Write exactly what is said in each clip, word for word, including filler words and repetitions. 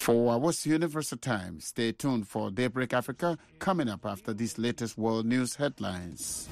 For What's Universal Time, stay tuned for Daybreak Africa coming up after these latest world news headlines.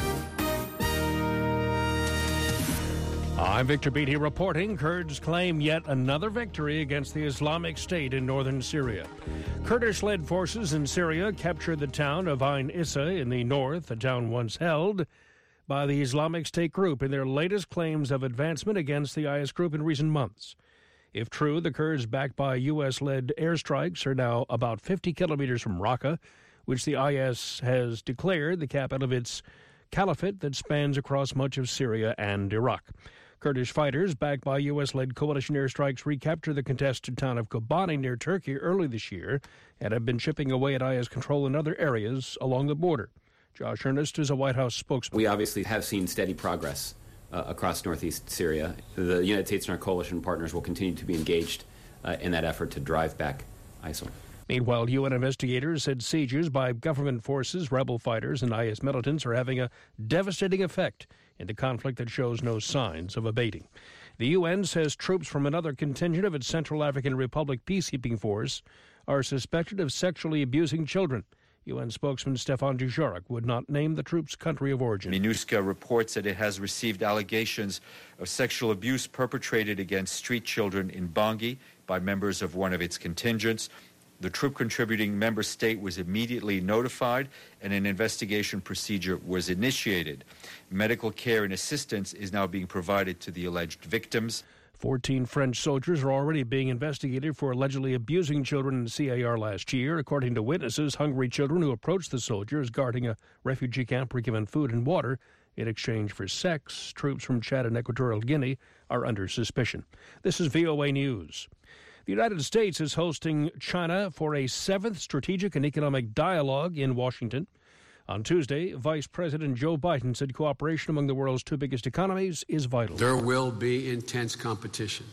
I'm Victor Beatty reporting. Kurds claim yet another victory against the Islamic State in northern Syria. Kurdish-led forces in Syria captured the town of Ain Issa in the north, a town once held by the Islamic State group in their latest claims of advancement against the I S group in recent months. If true, the Kurds, backed by U S-led airstrikes, are now about fifty kilometers from Raqqa, which the I S has declared the capital of its caliphate that spans across much of Syria and Iraq. Kurdish fighters, backed by U S-led coalition airstrikes, recaptured the contested town of Kobani near Turkey early this year and have been chipping away at I S control in other areas along the border. Josh Earnest is a White House spokesman. We obviously have seen steady progress Uh, across northeast Syria. The United States and our coalition partners will continue to be engaged uh, in that effort to drive back ISIL. Meanwhile, U N investigators said sieges by government forces, rebel fighters, and I S militants are having a devastating effect in a conflict that shows no signs of abating. The U N says troops from another contingent of its Central African Republic peacekeeping force are suspected of sexually abusing children. U N spokesman Stefan Dujarric would not name the troops' country of origin. MINUSCA reports that it has received allegations of sexual abuse perpetrated against street children in Bangui by members of one of its contingents. The troop-contributing member state was immediately notified, and an investigation procedure was initiated. Medical care and assistance is now being provided to the alleged victims. Fourteen French soldiers are already being investigated for allegedly abusing children in C A R last year. According to witnesses, hungry children who approached the soldiers guarding a refugee camp were given food and water in exchange for sex. Troops from Chad and Equatorial Guinea are under suspicion. This is V O A News. The United States is hosting China for a seventh strategic and economic dialogue in Washington. On Tuesday, Vice President Joe Biden said cooperation among the world's two biggest economies is vital. There will be intense competition.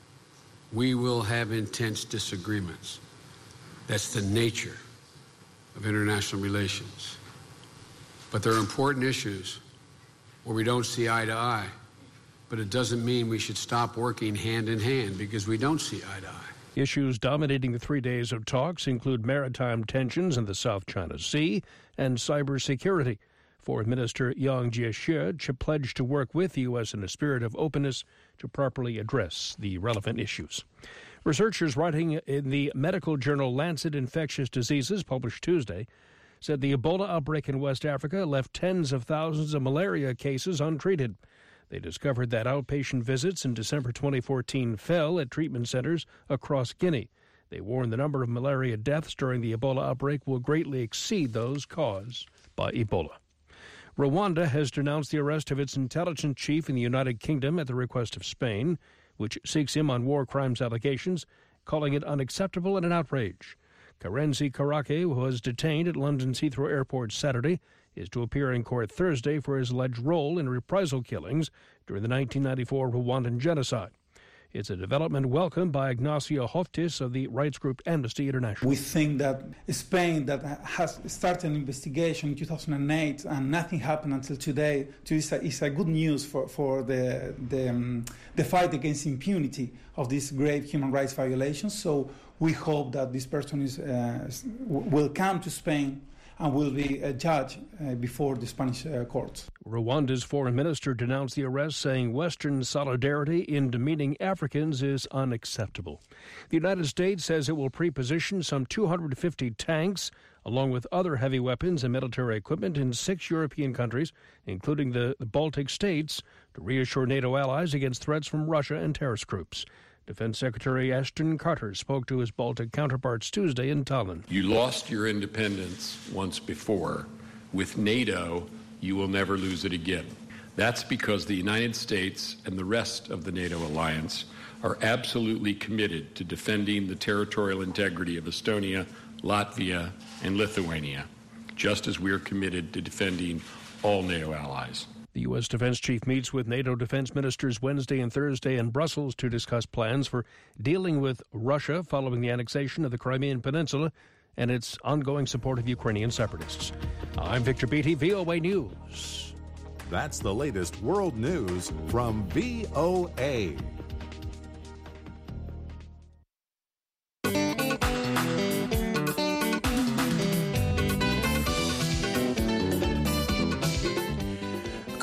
We will have intense disagreements. That's the nature of international relations. But there are important issues where we don't see eye to eye. But it doesn't mean we should stop working hand in hand because we don't see eye to eye. Issues dominating the three days of talks include maritime tensions in the South China Sea and cybersecurity. Foreign Minister Yang Jiechi pledged to work with the U S in a spirit of openness to properly address the relevant issues. Researchers writing in the medical journal Lancet Infectious Diseases, published Tuesday, said the Ebola outbreak in West Africa left tens of thousands of malaria cases untreated. They discovered that outpatient visits in December twenty fourteen fell at treatment centers across Guinea. They warned the number of malaria deaths during the Ebola outbreak will greatly exceed those caused by Ebola. Rwanda has denounced the arrest of its intelligence chief in the United Kingdom at the request of Spain, which seeks him on war crimes allegations, calling it unacceptable and an outrage. Karenzi Karake, who was detained at London's Heathrow Airport Saturday, is to appear in court Thursday for his alleged role in reprisal killings during the nineteen ninety-four Rwandan genocide. It's a development welcomed by Ignacio Hoftis of the rights group Amnesty International. We think that Spain, that has started an investigation in two thousand eight and nothing happened until today, is a, is a good news for, for the, the, um, the fight against impunity of these grave human rights violations. So we hope that this person is, uh, will come to Spain and will be a judge uh, before the Spanish uh, courts. Rwanda's foreign minister denounced the arrest, saying Western solidarity in demeaning Africans is unacceptable. The United States says it will pre-position some two hundred fifty tanks, along with other heavy weapons and military equipment in six European countries, including the, the Baltic states, to reassure NATO allies against threats from Russia and terrorist groups. Defense Secretary Ashton Carter spoke to his Baltic counterparts Tuesday in Tallinn. You lost your independence once before. With NATO, you will never lose it again. That's because the United States and the rest of the NATO alliance are absolutely committed to defending the territorial integrity of Estonia, Latvia, and Lithuania, just as we are committed to defending all NATO allies. The U S defense chief meets with NATO defense ministers Wednesday and Thursday in Brussels to discuss plans for dealing with Russia following the annexation of the Crimean Peninsula and its ongoing support of Ukrainian separatists. I'm Victor Beatty, V O A News. That's the latest world news from V O A.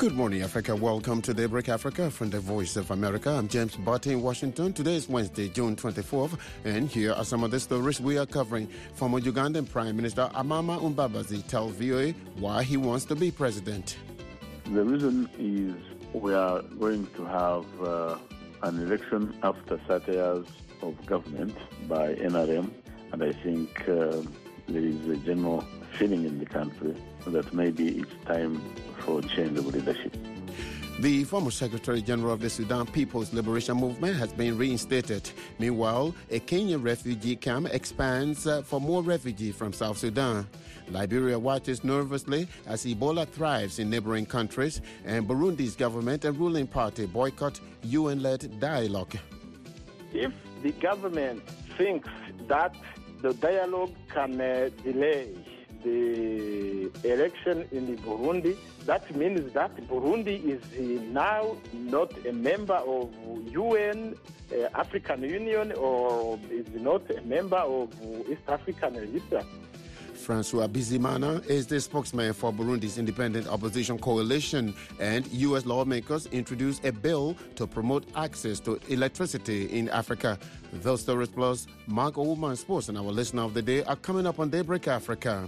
Good morning, Africa. Welcome to Daybreak Africa from the Voice of America. I'm James Barty in Washington. Today is Wednesday, June twenty-fourth, and here are some of the stories we are covering. Former Ugandan Prime Minister Amama Mbabazi tells V O A why he wants to be president. The reason is we are going to have uh, an election after thirty years of government by N R M, and I think uh, there is a general feeling in the country that maybe it's time for change of leadership. The former Secretary General of the Sudan People's Liberation Movement has been reinstated. Meanwhile, a Kenyan refugee camp expands uh, for more refugees from South Sudan. Liberia watches nervously as Ebola thrives in neighboring countries, and Burundi's government and ruling party boycott U N-led dialogue. If the government thinks that the dialogue can uh, delay the election in the Burundi, that means that Burundi is uh, now not a member of U N, uh, African Union, or is not a member of East African Register. Francois Bizimana is the spokesman for Burundi's independent opposition coalition, and U S lawmakers introduced a bill to promote access to electricity in Africa. Those stories plus Mark Oldman Sports and our listener of the day are coming up on Daybreak Africa.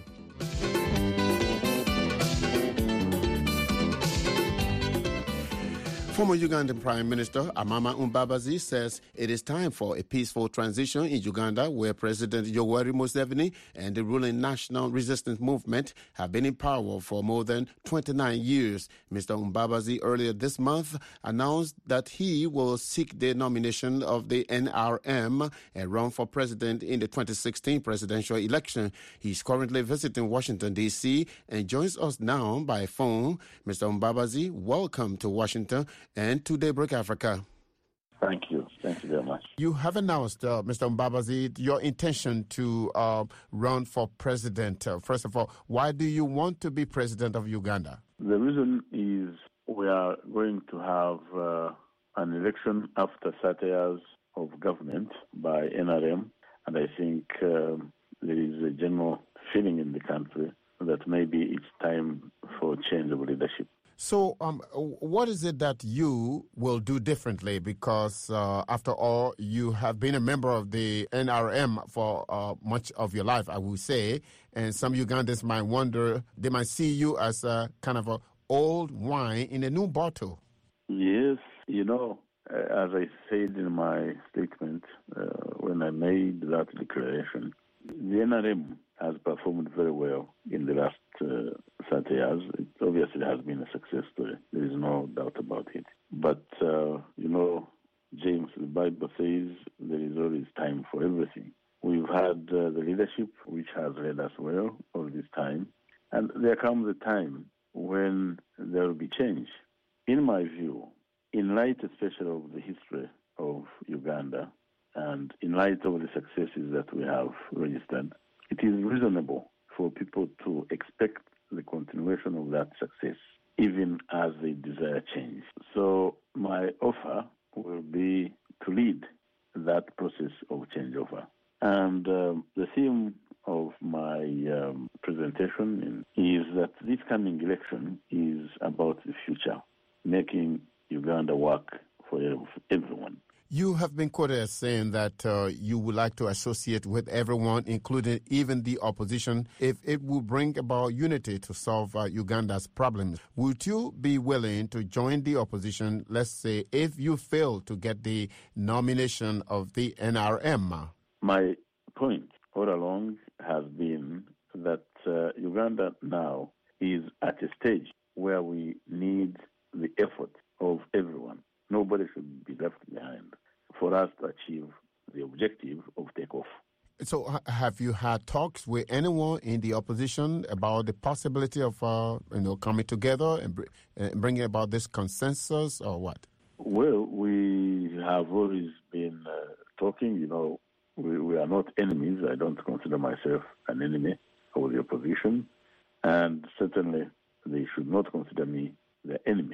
Former Ugandan Prime Minister Amama Mbabazi says it is time for a peaceful transition in Uganda, where President Yoweri Museveni and the ruling National Resistance Movement have been in power for more than twenty-nine years. Mister Mbabazi earlier this month announced that he will seek the nomination of the N R M and run for president in the twenty sixteen presidential election. He's currently visiting Washington, D C and joins us now by phone. Mister Mbabazi, welcome to Washington and to Daybreak Africa. Thank you. Thank you very much. You have announced, uh, Mister Mbabazi, your intention to uh, run for president. Uh, first of all, why do you want to be president of Uganda? The reason is we are going to have uh, an election after thirty years of government by N R M, and I think uh, there is a general feeling in the country that maybe it's time for change of leadership. So um, what is it that you will do differently? Because uh, after all, you have been a member of the N R M for uh, much of your life, I would say. And some Ugandans might wonder, they might see you as a kind of a old wine in a new bottle. Yes, you know, as I said in my statement uh, when I made that declaration, the N R M has performed very well in the last uh, thirty years. It obviously has been a success story. There is no doubt about it. But, uh, you know, James, the Bible says there is always time for everything. We've had uh, the leadership which has led us well all this time. And there comes a time when there will be change. In my view, in light especially of the history of Uganda, and in light of the successes that we have registered, it is reasonable for people to expect the continuation of that success, even as they desire change. So my offer will be to lead that process of changeover. And um, the theme of my um, presentation is that this coming election is about the future, making Uganda work for everyone. You have been quoted as saying that uh, you would like to associate with everyone, including even the opposition, if it will bring about unity to solve uh, Uganda's problems. Would you be willing to join the opposition, let's say, if you fail to get the nomination of the N R M? My point all along has been that uh, Uganda now is at a stage where we need the effort of everyone. Nobody should be left behind for us to achieve the objective of takeoff. So have you had talks with anyone in the opposition about the possibility of uh, you know, coming together and br- uh, bringing about this consensus, or what? Well, we have always been uh, talking. You know, we, we are not enemies. I don't consider myself an enemy of the opposition. And certainly they should not consider me their enemy.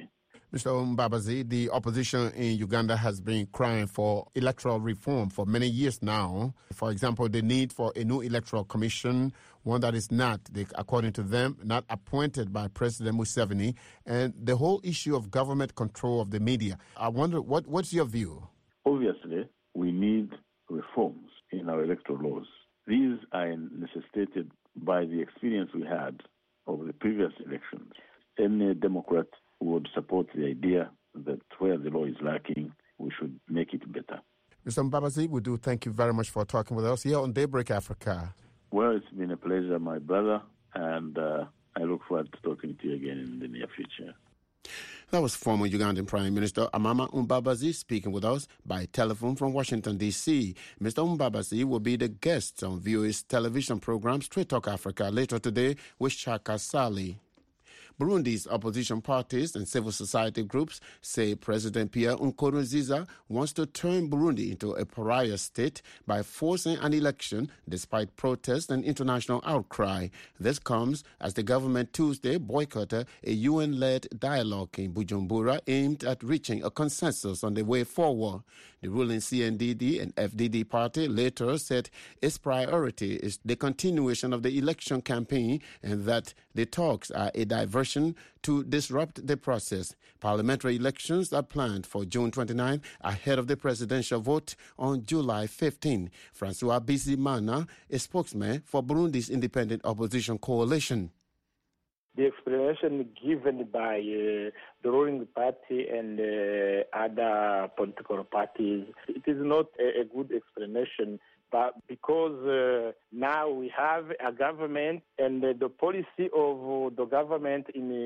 Mister Mbabazi, the opposition in Uganda has been crying for electoral reform for many years now. For example, the need for a new electoral commission, one that is not, they, according to them, not appointed by President Museveni, and the whole issue of government control of the media. I wonder, what, what's your view? Obviously, we need reforms in our electoral laws. These are necessitated by the experience we had of the previous elections. Any Democrat would support the idea that where the law is lacking, we should make it better. Mister Mbabazi, we do thank you very much for talking with us here on Daybreak Africa. Well, it's been a pleasure, my brother, and uh, I look forward to talking to you again in the near future. That was former Ugandan Prime Minister Amama Mbabazi speaking with us by telephone from Washington, D C Mister Mbabazi will be the guest on V O A's television program Straight Talk Africa later today with Shaka Sali. Burundi's opposition parties and civil society groups say President Pierre Nkurunziza wants to turn Burundi into a pariah state by forcing an election despite protests and international outcry. This comes as the government Tuesday boycotted a U N-led dialogue in Bujumbura aimed at reaching a consensus on the way forward. The ruling C N D D and F D D party later said its priority is the continuation of the election campaign and that the talks are a diversion to disrupt the process. Parliamentary elections are planned for June twenty-ninth ahead of the presidential vote on July fifteenth. Francois Bizimana, a spokesman for Burundi's independent opposition coalition. The explanation given by uh, the ruling party and uh, other political parties, it is not a, a good explanation. But because uh, now we have a government and uh, the policy of the government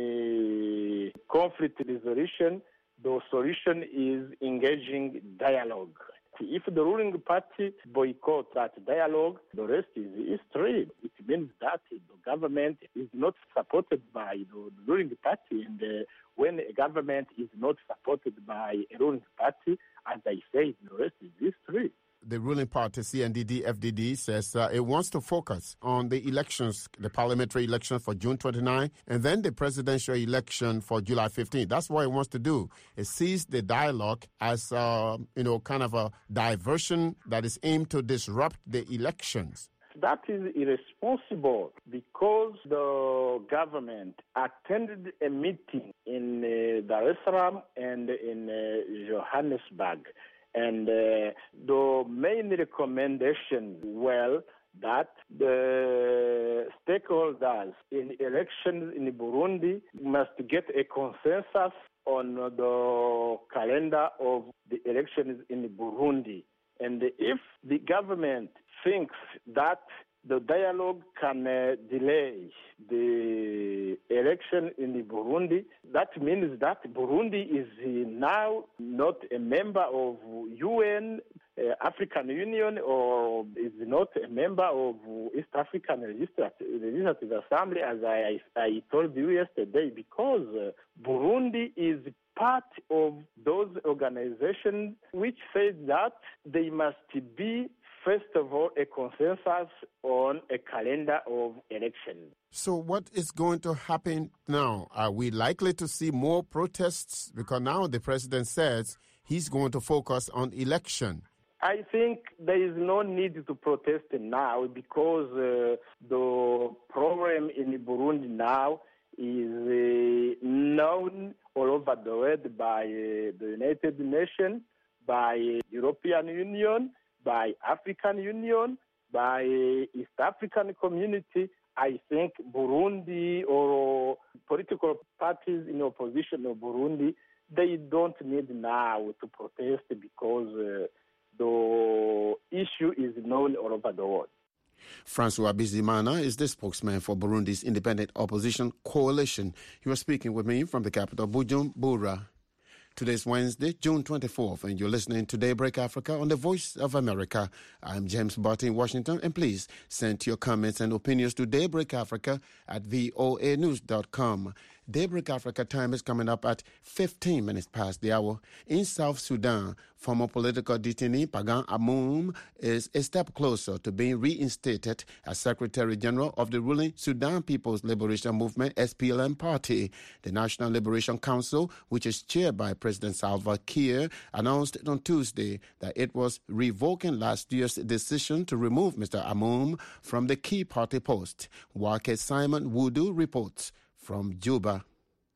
in uh, conflict resolution, the solution is engaging dialogue. If the ruling party boycotts that dialogue, the rest is history. It means that the government is not supported by the ruling party. And uh, when a government is not supported by a ruling party, as I say, the rest is history. The ruling party, C N D D F D D, says uh, it wants to focus on the elections, the parliamentary election for June twenty-ninth, and then the presidential election for July fifteenth. That's what it wants to do. It sees the dialogue as, uh, you know, kind of a diversion that is aimed to disrupt the elections. That is irresponsible because the government attended a meeting in uh, Dar es Salaam and in uh, Johannesburg. And uh, the main recommendation, well, that the stakeholders in elections in Burundi must get a consensus on the calendar of the elections in Burundi. And if the government thinks that the dialogue can uh, delay the election in Burundi, that means that Burundi is now not a member of U N, uh, African Union, or is not a member of East African Legislative Assembly, as I, I told you yesterday, because uh, Burundi is part of those organizations which say that they must be, first of all, a consensus on a calendar of elections. So what is going to happen now? Are we likely to see more protests? Because now the president says he's going to focus on election. I think there is no need to protest now because uh, the problem in Burundi now is uh, known all over the world by uh, the United Nations, by uh, European Union, by African Union, by East African community. I think Burundi or political parties in opposition of Burundi, they don't need now to protest because uh, the issue is known all over the world. Francois Bizimana is the spokesman for Burundi's independent opposition coalition. He was speaking with me from the capital, Bujumbura. Today's Wednesday, June twenty-fourth, and you're listening to Daybreak Africa on the Voice of America. I'm James Barty in Washington, and please send your comments and opinions to Daybreak Africa at voa news dot com. Daybreak Africa time is coming up at fifteen minutes past the hour. In South Sudan, former political detainee Pagan Amoum is a step closer to being reinstated as Secretary General of the ruling Sudan People's Liberation Movement, S P L M party. The National Liberation Council, which is chaired by President Salva Kiir, announced on Tuesday that it was revoking last year's decision to remove Mister Amoum from the key party post. Wake Simon Wudu reports from Juba.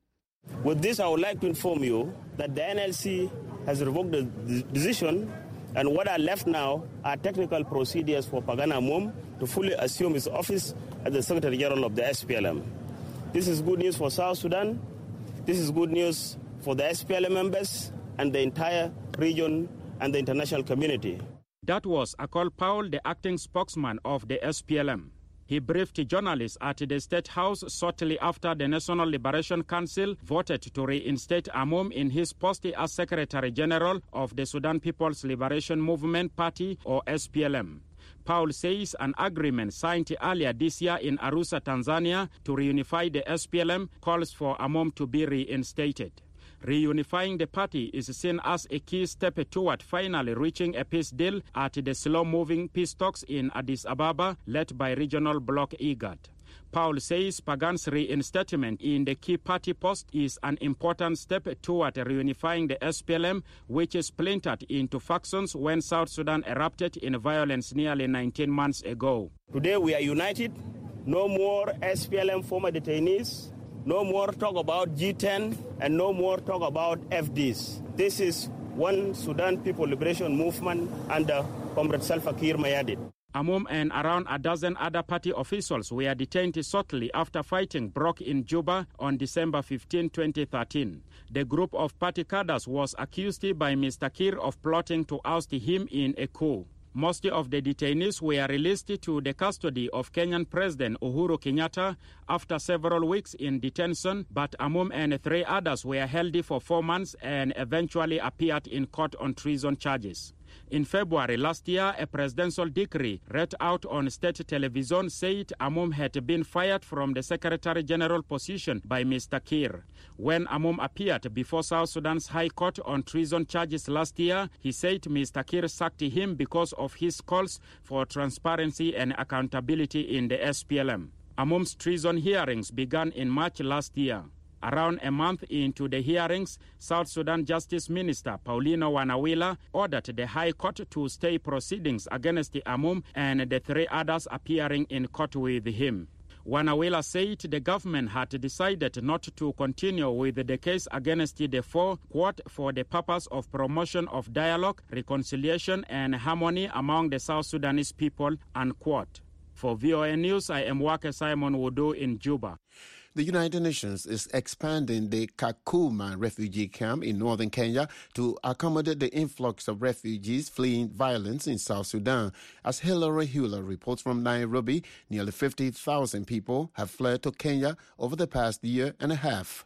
With this, I would like to inform you that the N L C has revoked the decision, and what are left now are technical procedures for Pagan Amoum to fully assume his office as the Secretary General of the S P L M. This is good news for South Sudan. This is good news for the S P L M members and the entire region and the international community. That was Akol Paul, the acting spokesman of the S P L M. He briefed journalists at the State House shortly after the National Liberation Council voted to reinstate Amoum in his post as Secretary General of the Sudan People's Liberation Movement Party, or S P L M. Paul says an agreement signed earlier this year in Arusha, Tanzania, to reunify the S P L M calls for Amoum to be reinstated. Reunifying the party is seen as a key step toward finally reaching a peace deal at the slow-moving peace talks in Addis Ababa, led by regional bloc IGAD. Paul says Pagan's reinstatement in the key party post is an important step toward reunifying the S P L M, which is splintered into factions when South Sudan erupted in violence nearly nineteen months ago. Today we are united. No more S P L M former detainees. No more talk about G ten, and no more talk about F Ds. This is one Sudan People Liberation Movement under Comrade Salva Kiir Mayardit. Amoum and around a dozen other party officials were detained shortly after fighting broke in Juba on December fifteenth, twenty thirteen. The group of party cadres was accused by Mister Kiir of plotting to oust him in a coup. Most of the detainees were released to the custody of Kenyan President Uhuru Kenyatta after several weeks in detention, but Amoum and three others were held for four months and eventually appeared in court on treason charges. In February last year, a presidential decree read out on state television said Amoum had been fired from the Secretary General position by Mister Kiir. When Amoum appeared before South Sudan's High Court on treason charges last year, he said Mister Kiir sacked him because of his calls for transparency and accountability in the S P L M. Amoum's treason hearings began in March last year. Around a month into the hearings, South Sudan Justice Minister Paulino Wanawila ordered the High Court to stay proceedings against Amoum and the three others appearing in court with him. Wanawila said the government had decided not to continue with the case against the four, quote, for the purpose of promotion of dialogue, reconciliation, and harmony among the South Sudanese people, unquote. For V O A News, I am Wake Simon Wudu in Juba. The United Nations is expanding the Kakuma refugee camp in northern Kenya to accommodate the influx of refugees fleeing violence in South Sudan. As Hilary Hewler reports from Nairobi, nearly fifty thousand people have fled to Kenya over the past year and a half.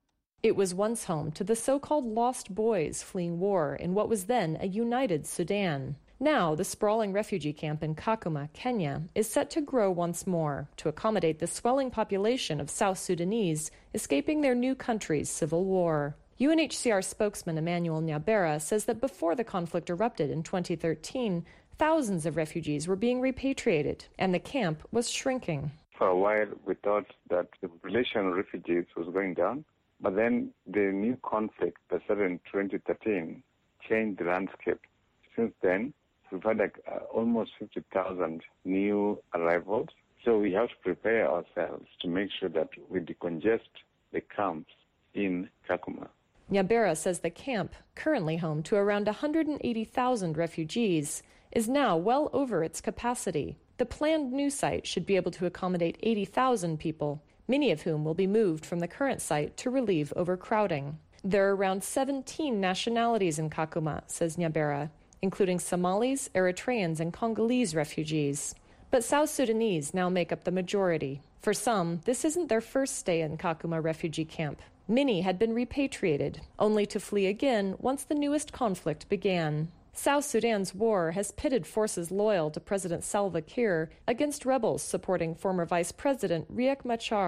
It was once home to the so-called lost boys fleeing war in what was then a united Sudan. Now, the sprawling refugee camp in Kakuma, Kenya, is set to grow once more to accommodate the swelling population of South Sudanese escaping their new country's civil war. U N H C R spokesman Emmanuel Nyabera says that before the conflict erupted in twenty thirteen, thousands of refugees were being repatriated, and the camp was shrinking. For a while, we thought that the population of refugees was going down, but then the new conflict that started in twenty thirteen changed the landscape. Since then, we've had like uh, almost fifty thousand new arrivals. So we have to prepare ourselves to make sure that we decongest the camps in Kakuma. Nyabera says the camp, currently home to around one hundred eighty thousand refugees, is now well over its capacity. The planned new site should be able to accommodate eighty thousand people, many of whom will be moved from the current site to relieve overcrowding. There are around seventeen nationalities in Kakuma, says Nyabera, including Somalis, Eritreans, and Congolese refugees. But South Sudanese now make up the majority. For some, this isn't their first stay in Kakuma refugee camp. Many had been repatriated, only to flee again once the newest conflict began. South Sudan's war has pitted forces loyal to President Salva Kiir against rebels supporting former Vice President Riek Machar.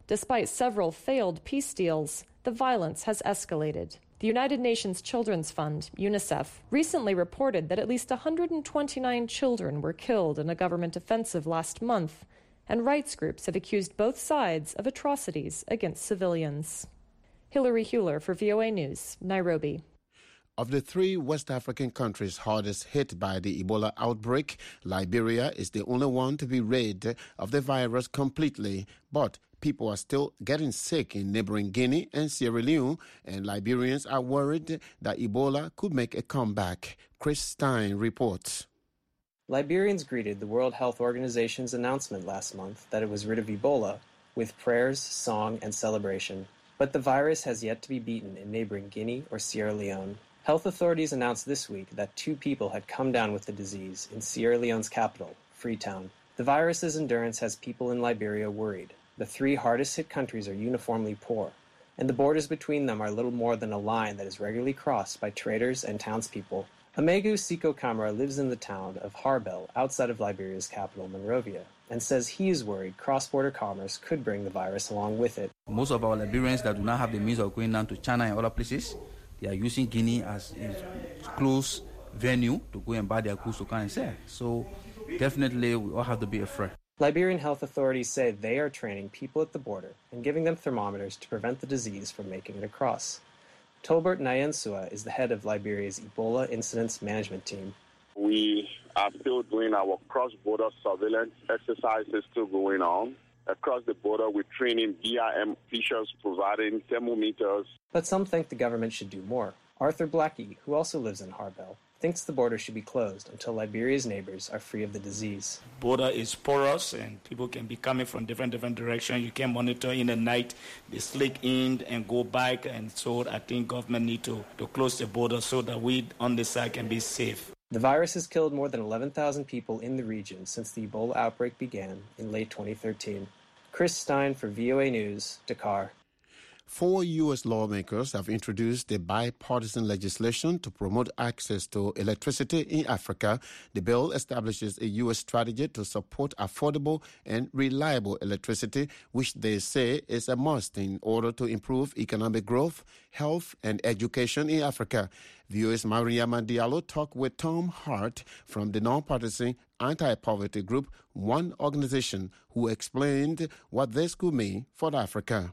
Despite several failed peace deals, the violence has escalated. The United Nations Children's Fund, UNICEF, recently reported that at least one hundred twenty-nine children were killed in a government offensive last month, and rights groups have accused both sides of atrocities against civilians. Hilary Hewler for V O A News, Nairobi. Of the three West African countries hardest hit by the Ebola outbreak, Liberia is the only one to be rid of the virus completely. But people are still getting sick in neighboring Guinea and Sierra Leone, and Liberians are worried that Ebola could make a comeback. Chris Stein reports. Liberians greeted the World Health Organization's announcement last month that it was rid of Ebola with prayers, song, and celebration. But the virus has yet to be beaten in neighboring Guinea or Sierra Leone. Health authorities announced this week that two people had come down with the disease in Sierra Leone's capital, Freetown. The virus's endurance has people in Liberia worried. The three hardest-hit countries are uniformly poor, and the borders between them are little more than a line that is regularly crossed by traders and townspeople. Amegu Siko Kamara lives in the town of Harbel, outside of Liberia's capital, Monrovia, and says he is worried cross-border commerce could bring the virus along with it. Most of our Liberians that do not have the means of going down to China and other places, they are using Guinea as a close venue to go and buy their goods to come and sell. So definitely we all have to be afraid. Liberian health authorities say they are training people at the border and giving them thermometers to prevent the disease from making it across. Tolbert Nyensua is the head of Liberia's Ebola Incidents Management Team. We are still doing our cross-border surveillance exercises still going on. Across the border, we're training B R M officials, providing thermometers. But some think the government should do more. Arthur Blackie, who also lives in Harbel, thinks the border should be closed until Liberia's neighbors are free of the disease. Border is porous and people can be coming from different different directions. You can monitor in the night, they slick in and go back, and so I think government need to, to close the border so that we on this side can be safe. The virus has killed more than eleven thousand people in the region since the Ebola outbreak began in late twenty thirteen. Chris Stein for V O A News, Dakar. Four U S lawmakers have introduced a bipartisan legislation to promote access to electricity in Africa. The bill establishes a U S strategy to support affordable and reliable electricity, which they say is a must in order to improve economic growth, health, and education in Africa. V O A's Mariama Diallo talked with Tom Hart from the nonpartisan anti-poverty group One Organization, who explained what this could mean for Africa.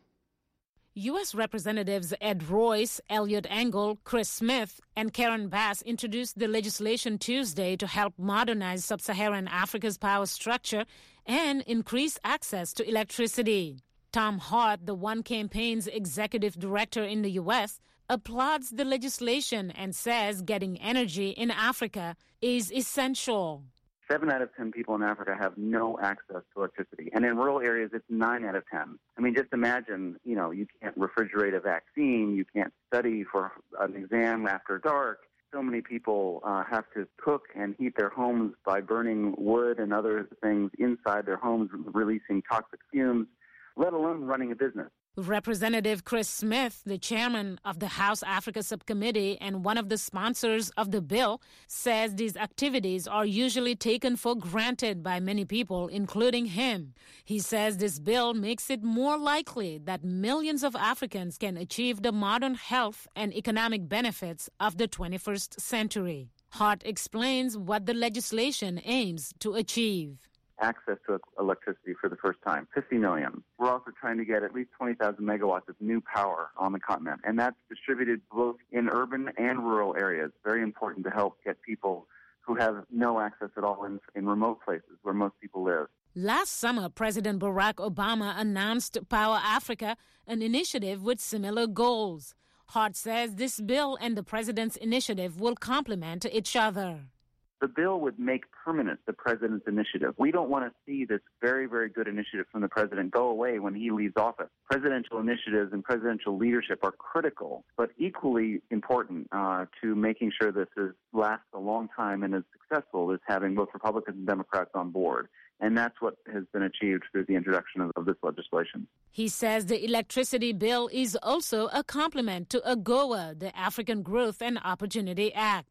U S Representatives Ed Royce, Elliot Engel, Chris Smith, and Karen Bass introduced the legislation Tuesday to help modernize sub-Saharan Africa's power structure and increase access to electricity. Tom Hart, the One Campaign's executive director in the U S, applauds the legislation and says getting energy in Africa is essential. Seven out of ten people in Africa have no access to electricity. And in rural areas, it's nine out of ten. I mean, just imagine, you know, you can't refrigerate a vaccine, you can't study for an exam after dark. So many people uh, have to cook and heat their homes by burning wood and other things inside their homes, releasing toxic fumes, let alone running a business. Representative Chris Smith, the chairman of the House Africa Subcommittee and one of the sponsors of the bill, says these activities are usually taken for granted by many people, including him. He says this bill makes it more likely that millions of Africans can achieve the modern health and economic benefits of the twenty-first century. Hart explains what the legislation aims to achieve. Access to electricity for the first time, fifty million. We're also trying to get at least twenty thousand megawatts of new power on the continent, and that's distributed both in urban and rural areas. Very important to help get people who have no access at all in, in remote places where most people live. Last summer, President Barack Obama announced Power Africa, an initiative with similar goals. Hart says this bill and the president's initiative will complement each other. The bill would make permanent the president's initiative. We don't want to see this very, very good initiative from the president go away when he leaves office. Presidential initiatives and presidential leadership are critical, but equally important uh, to making sure this is, lasts a long time and is successful is having both Republicans and Democrats on board. And that's what has been achieved through the introduction of, of this legislation. He says the electricity bill is also a complement to AGOA, the African Growth and Opportunity Act.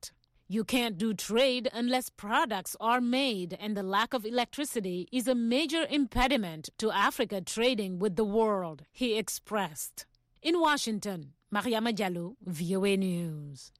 You can't do trade unless products are made, and the lack of electricity is a major impediment to Africa trading with the world, he expressed. In Washington, Mariama Diallo, V O A News.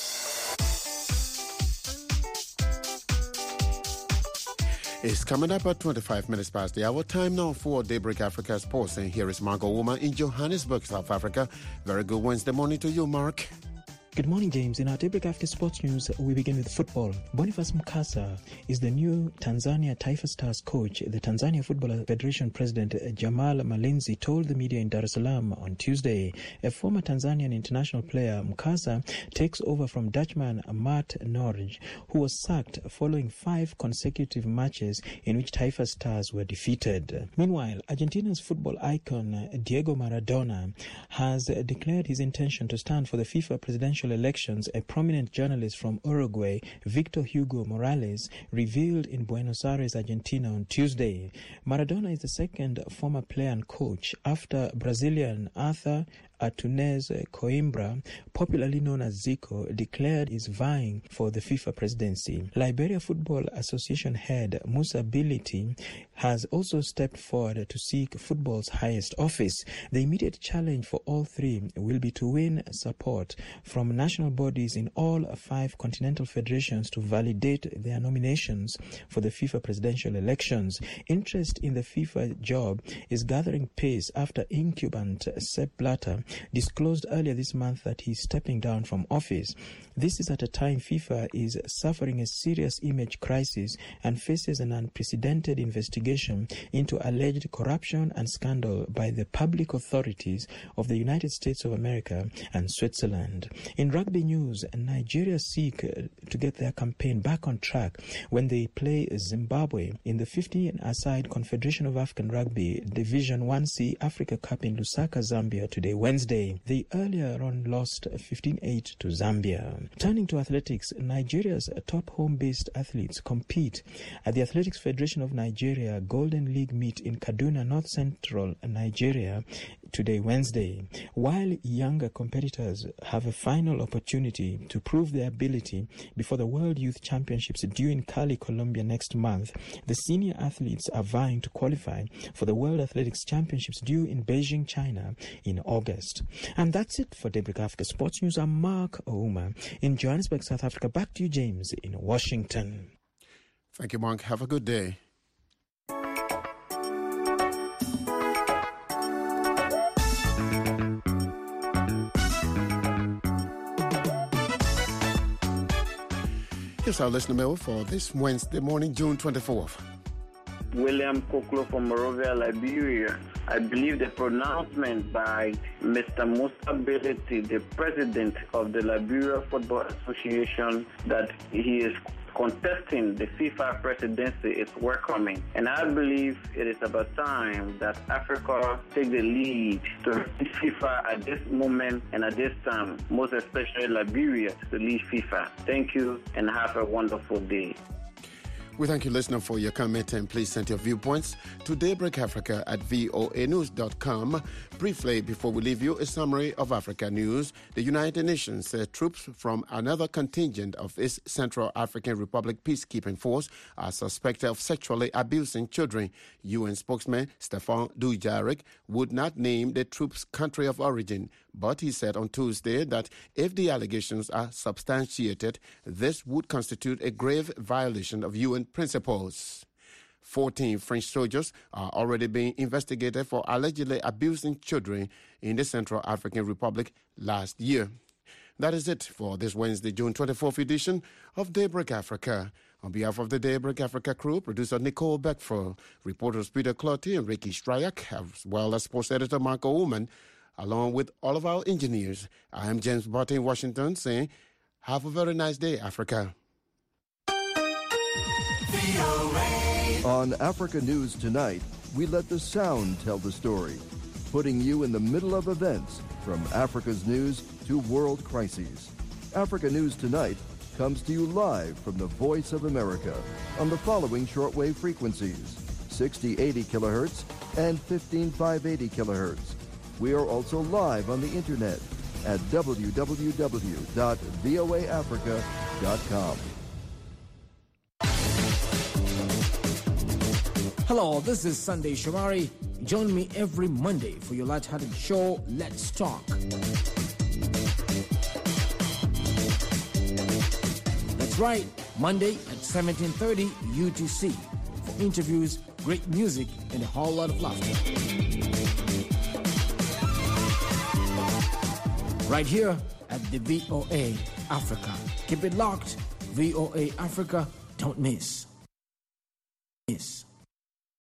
It's coming up at twenty-five minutes past the hour. Time now for Daybreak Africa Sports. And here is Margot Woman in Johannesburg, South Africa. Very good Wednesday morning to you, Mark. Good morning, James. In our Daybreak Africa Sports News, we begin with football. Boniface Mkasa is the new Tanzania Taifa Stars coach. The Tanzania Football Federation President Jamal Malinzi told the media in Dar es Salaam on Tuesday. A former Tanzanian international player, Mkasa, takes over from Dutchman Matt Norge, who was sacked following five consecutive matches in which Taifa Stars were defeated. Meanwhile, Argentina's football icon Diego Maradona has declared his intention to stand for the FIFA presidential elections. A prominent journalist from Uruguay, Victor Hugo Morales, revealed in Buenos Aires, Argentina on Tuesday. Maradona is the second former player and coach after Brazilian Arthur Antunes Coimbra, popularly known as Zico, declared is vying for the FIFA presidency. Liberia Football Association head Musa Bility has also stepped forward to seek football's highest office. The immediate challenge for all three will be to win support from national bodies in all five continental federations to validate their nominations for the FIFA presidential elections. Interest in the FIFA job is gathering pace after incumbent Sepp Blatter disclosed earlier this month that he's stepping down from office. This is at a time FIFA is suffering a serious image crisis and faces an unprecedented investigation into alleged corruption and scandal by the public authorities of the United States of America and Switzerland. In rugby news, Nigeria seek to get their campaign back on track when they play Zimbabwe in the fifteen-a-side Confederation of African Rugby Division one C Africa Cup in Lusaka, Zambia today, Wednesday. They earlier on lost fifteen eight to Zambia. Turning to athletics, Nigeria's top home-based athletes compete at the Athletics Federation of Nigeria Golden League meet in Kaduna, North Central Nigeria today, Wednesday. While younger competitors have a final opportunity to prove their ability before the World Youth Championships due in Cali, Colombia next month, the senior athletes are vying to qualify for the World Athletics Championships due in Beijing, China in August. And that's it for Daybreak Africa Sports News. I'm Mark Ouma in Johannesburg, South Africa. Back to you, James, in Washington. Thank you, Mark. Have a good day. Here's our listener mail for this Wednesday morning, June twenty-fourth. William Koklo from Monrovia, Liberia. I believe the pronouncement by Mister Musa Bility, the president of the Liberia Football Association, that he is contesting the FIFA presidency is welcoming. And I believe it is about time that Africa take the lead to lead FIFA at this moment and at this time, most especially Liberia, to lead FIFA. Thank you and have a wonderful day. We thank you, listener, for your comment, and please send your viewpoints to Daybreak Africa at V O A news dot com. Briefly, before we leave you, a summary of Africa news. The United Nations said troops from another contingent of its Central African Republic peacekeeping force are suspected of sexually abusing children. U N spokesman Stefan Dujarric would not name the troops' country of origin, but he said on Tuesday that if the allegations are substantiated, this would constitute a grave violation of U N principles. fourteen French soldiers are already being investigated for allegedly abusing children in the Central African Republic last year. That is it for this Wednesday, June twenty-fourth edition of Daybreak Africa. On behalf of the Daybreak Africa crew, producer Nicole Beckford, reporters Peter Clotty and Ricky Stryak, as well as sports editor Marco Ullman, along with all of our engineers, I am James Barton in Washington saying, have a very nice day, Africa. On Africa News Tonight, we let the sound tell the story, putting you in the middle of events from Africa's news to world crises. Africa News Tonight comes to you live from the Voice of America on the following shortwave frequencies, sixty eighty kilohertz and fifteen five eighty kilohertz. We are also live on the internet at w w w dot voa africa dot com. Hello, this is Sunday Shamari. Join me every Monday for your light-hearted show, Let's Talk. That's right, Monday at seventeen thirty U T C for interviews, great music, and a whole lot of laughter. Right here at the V O A Africa. Keep it locked. V O A Africa, don't miss. Miss.